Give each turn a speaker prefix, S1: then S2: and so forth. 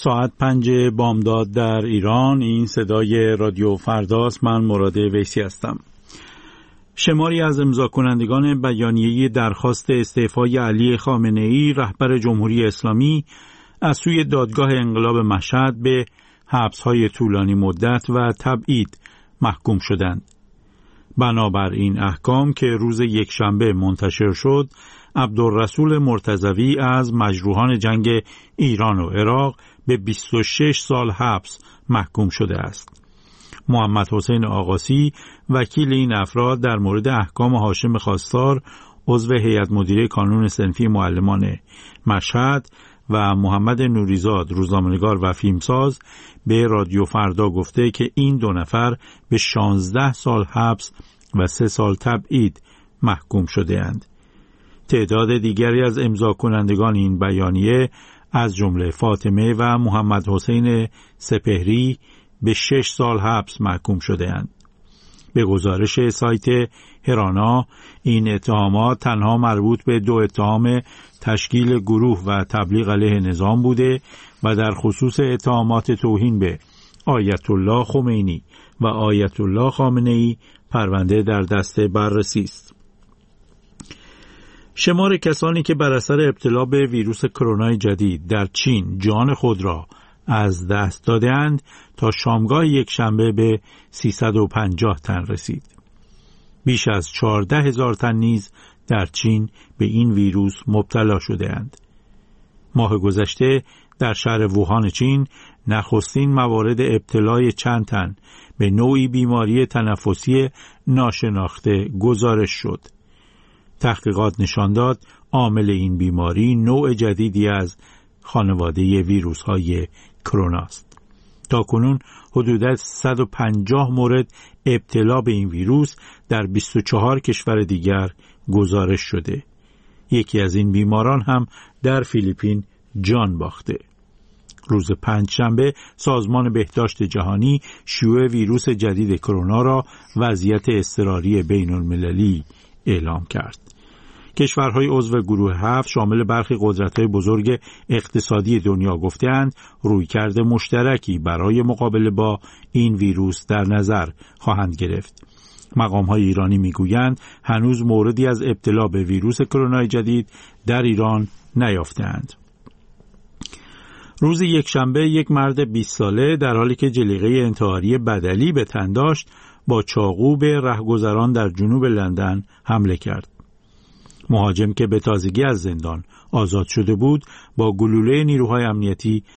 S1: ساعت 5 بامداد در ایران. این صدای رادیو فرداست. من مراد ویسی هستم. شماری از امضا کنندگان بیانیه درخواست استعفای علی خامنه‌ای رهبر جمهوری اسلامی از سوی دادگاه انقلاب مشهد به حبس‌های طولانی مدت و تبعید محکوم شدند. بنابر این احکام که روز یکشنبه منتشر شد، عبدالرسول مرتضوی از مجروحان جنگ ایران و عراق به 26 سال حبس محکوم شده است. محمد حسین آقاسی وکیل این افراد در مورد احکام هاشم خواستار عضو هیئت مدیره کانون صنفی معلمان مشهد و محمد نوریزاد روزنامه‌نگار و فیلمساز به رادیو فردا گفته که این دو نفر به 16 سال حبس و 3 سال تبعید محکوم شده اند. تعداد دیگری از امضا کنندگان این بیانیه از جمله فاطمه و محمد حسین سپهری به 6 سال حبس محکوم شده اند. به گزارش سایت هرانا، این اتهامات تنها مربوط به 2 اتهام تشکیل گروه و تبلیغ علیه نظام بوده و در خصوص اتهامات توهین به آیت الله خمینی و آیت الله خامنه‌ای پرونده در دست بررسی است. شمار کسانی که بر اثر ابتلا به ویروس کرونا جدید در چین جان خود را از دست دادند تا شامگاه یکشنبه به 350 تن رسید. بیش از 14,000 تن نیز در چین به این ویروس مبتلا شده اند. ماه گذشته در شهر ووهان چین نخستین موارد ابتلای چند تن به نوعی بیماری تنفسی ناشناخته گزارش شد. تحقیقات نشان داد عامل این بیماری نوع جدیدی از خانواده ویروس‌های کرونا است. تاکنون حدود 150 مورد ابتلا به این ویروس در 24 کشور دیگر گزارش شده. یکی از این بیماران هم در فیلیپین جان باخته. روز پنجشنبه سازمان بهداشت جهانی شیوع ویروس جدید کرونا را وضعیت اضطراری بین‌المللی اعلام کرد. کشورهای عضو گروه 7 شامل برخی قدرت‌های بزرگ اقتصادی دنیا گفته‌اند رویکرد مشترکی برای مقابله با این ویروس در نظر خواهند گرفت. مقام‌های ایرانی می‌گویند هنوز موردی از ابتلا به ویروس کرونا جدید در ایران نیافته‌اند. روز یکشنبه یک مرد 20 ساله در حالی که جلیقه انتحاری بدلی به تن داشت با چاقو به رهگذران در جنوب لندن حمله کرد. مهاجم که به تازگی از زندان آزاد شده بود با گلوله نیروهای امنیتی